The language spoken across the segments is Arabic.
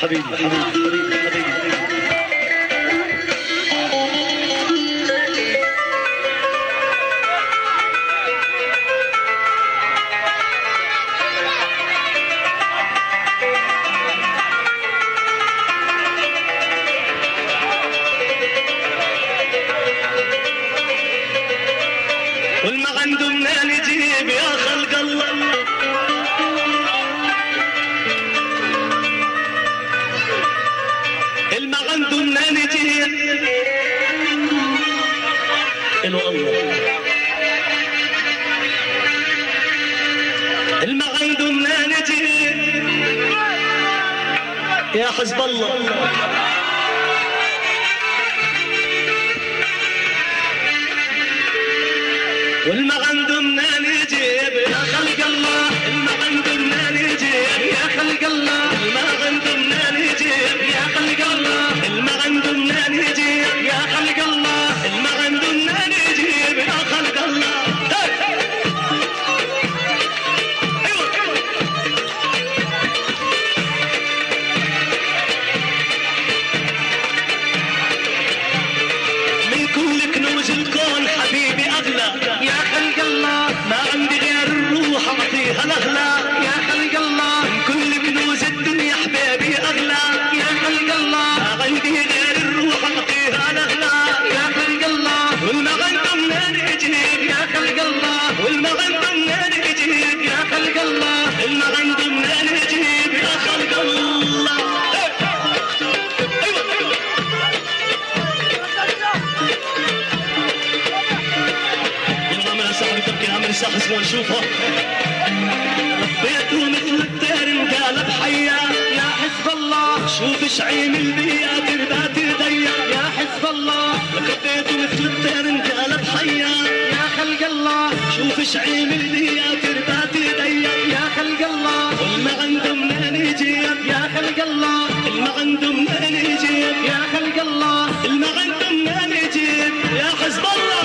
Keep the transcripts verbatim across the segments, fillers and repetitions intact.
حبيبي حبيبي حبيبي والما عنده منين يجيب يا خلق الله الما عنده منين يجيب إلو الله الما عنده منين يجيب يا حزب الله والما عنده منين يجيب يا خلق الله الما عنده منين يجيب يا خلق الله الما عنده منين يجيب يا خلق الله الما عنده منين يجيب يا خلق الله الما عنده منين يجيب يا خلق الله من كل كنوز الكون حبيبي اغلى يا خلق الله ما عندي غير الروح اعطيها الاغلى يا خلق الله من كل كنوز الدنيا حبيبي اغلى يا خلق الله ما عندي غير الروح اعطيها الاغلى يا خلق الله والما عنده منين يجيب يا خلق الله والما عنده منين يجيب يا خلق الله الما عنده منين يجيب يا خلق الله عمل ساحة اسمه نشوفها لبيته مثل الدير انقلب حيا يا حزب الله شوف شعيم البيئة تربات يديا يا حزب الله لبيته مثل الدير انقلب حيا يا خلق الله شوف شعيم البيئة تربات يديا يا خلق الله والما عنده منين يجيب يا خلق الله الما عنده منين يجيب يا خلق الله الما عنده منين يجيب يا حزب الله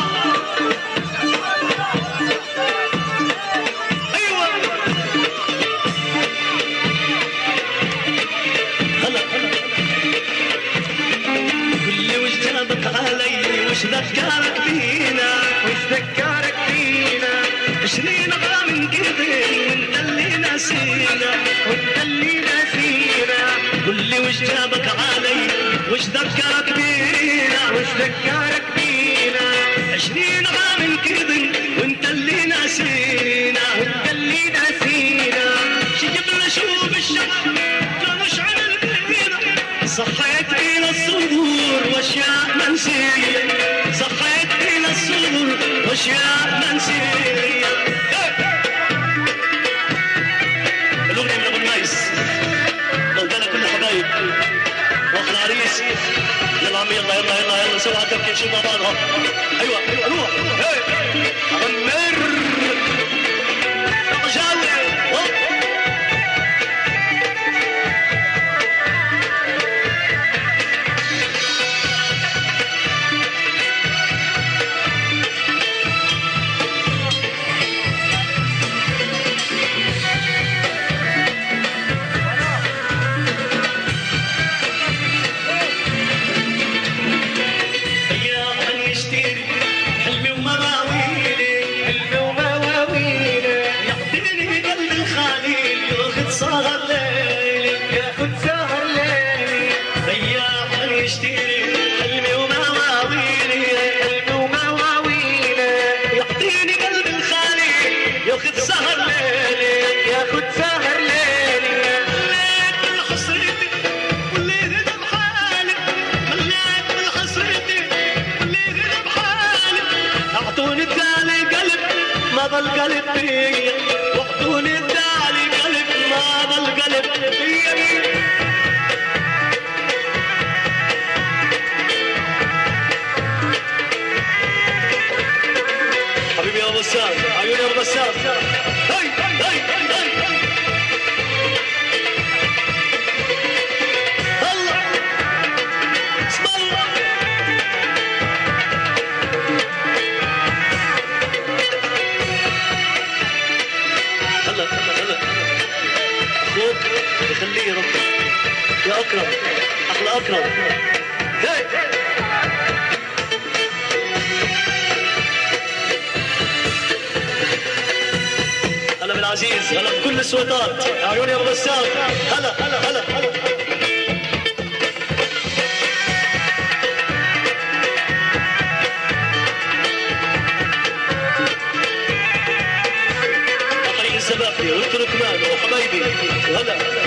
وش ذكرك بينا وش ذكرك بينا عشرين عام انقضي وانت اللي ناسينا وانت اللي ناسينا قل لي وش جابك علي وش ذكرك بينا وش ذكرك بينا عشرين عام انقضي وانت اللي ناسينا وانت اللي ناسينا شجبنا شوف الشعب كمشعل البينا صحيت بينا الصدور واشياء منسيه صحيت بينا الصدور واشياء منسيه الاغنيه من ابو الميس موجوده كل حبايب واحنا عريس يلا عمي يلا يلا يلا يلا سوا تركي نشوف مع بعضها ايوه روح غمر جاوي سهر ليلي ياخد سهر ليلي رياح يشتري حلمي ومواويلي حلمي ومواويلي يعطيني قلب الخالي ياخد سهر ليلي ياخد سهر ليلي مليت من حسرتي والليل بحالي مليت من حسرتي والليل بحالي اعطوني الدالي قلب ما ظل قلب فيا واعطوني الدالي قلب ما ظل قلب فيا اكرم احلى اكرم. هي هلا بالعزيز، هلا بكل السويطات، عيوني يا ابو بسام. هلا هلا هلا هلا. الزبابي والتركمان وحبايبي، وهلا